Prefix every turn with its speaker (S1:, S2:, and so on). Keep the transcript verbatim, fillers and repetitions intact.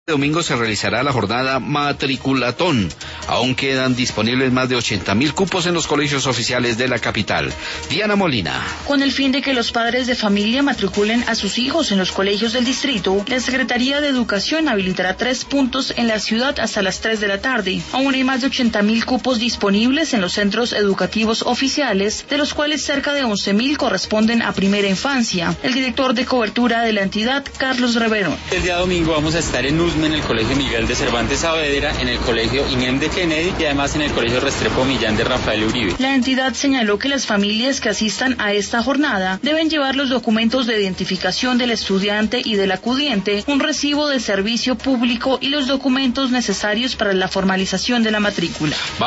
S1: Domingo se realizará la jornada Matriculatón. Aún quedan disponibles más de ochenta mil cupos en los colegios oficiales de la capital. Diana Molina.
S2: Con el fin de que los padres de familia matriculen a sus hijos en los colegios del distrito, la Secretaría de Educación habilitará tres puntos en la ciudad hasta las tres de la tarde. Aún hay más de ochenta mil cupos disponibles en los centros educativos oficiales, de los cuales cerca de once mil corresponden a primera infancia. El director de cobertura de la entidad, Carlos Reverón.
S3: El día domingo vamos a estar en USME, en el Colegio Miguel de Cervantes Saavedra, en el Colegio INEM de Kennedy y además en el Colegio Restrepo Millán de Rafael Uribe.
S2: La entidad señaló que las familias que asistan a esta jornada deben llevar los documentos de identificación del estudiante y del acudiente, un recibo de servicio público y los documentos necesarios para la formalización de la matrícula.